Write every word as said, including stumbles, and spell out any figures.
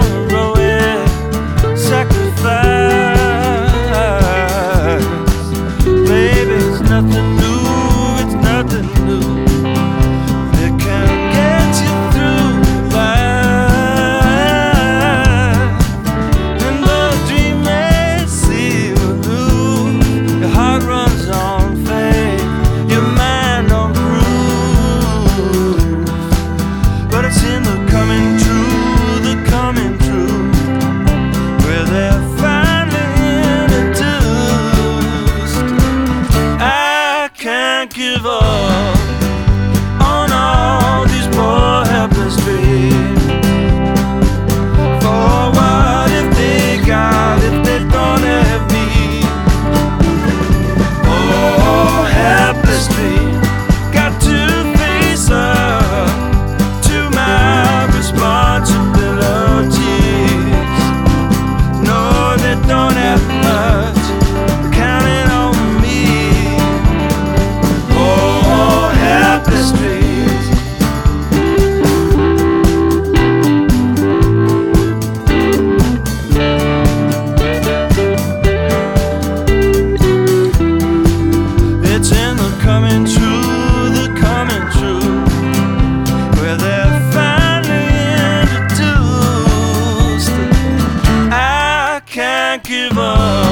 heroic sacrifice. Baby, it's nothing new, it's nothing new. It can get you through life. And though the dream may seem new, your heart runs on faith, your mind on cruise. But it's in the coming true, the coming true, where they're finally introduced. I can't give up on all these poor helpless dreams. For what if they got, if they don't have me? Oh, helpless dream, got to face up to my responsibilities. No, they don't have much, counting on me. Oh, helpless dreams. It's in the coming true, the coming true, where they're finally introduced. I can't give up